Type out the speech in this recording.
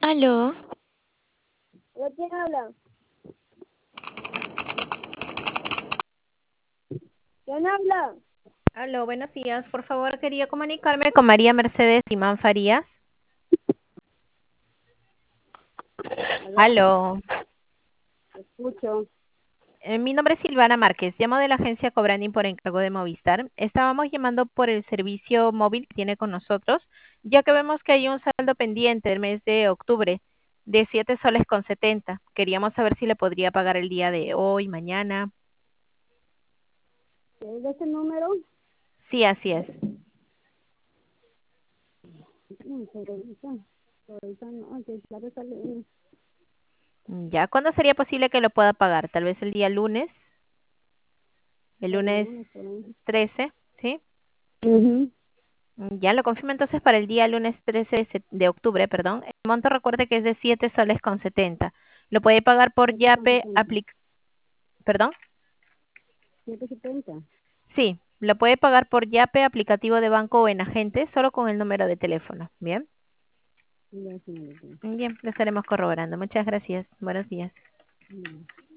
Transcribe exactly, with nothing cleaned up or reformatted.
Aló, ¿De quién habla? ¿Quién habla? Aló, buenos días. Por favor, quería comunicarme con María Mercedes Imán Farías. ¿Aló? Aló, Te escucho. eh, mi nombre es Silvana Márquez. Llamo de la agencia Cobranding por encargo de Movistar. Estábamos llamando por el servicio móvil que tiene con nosotros, ya que vemos que hay un saldo pendiente el mes de octubre de siete soles con setenta. Queríamos saber si le podría pagar el día de hoy, mañana. ¿Es de ese número? Sí, así es. Mm, pero ahorita, ahorita no, que claro sale. Ya, ¿cuándo sería posible que lo pueda pagar? Tal vez el día lunes, el El lunes lunes, por ahí. trece, ¿sí? Ujú. Mm, Ya lo confirmo entonces para el día lunes trece de, sep- de octubre, perdón. El monto recuerde que es de siete soles con setenta. Lo puede pagar por siete con Yape, setenta. aplic perdón. siete setenta. Sí, lo puede pagar por Yape, aplicativo de banco o en agente, solo con el número de teléfono. Bien, Ya, señorita. bien, lo estaremos corroborando. Muchas gracias. Buenos días. Mm.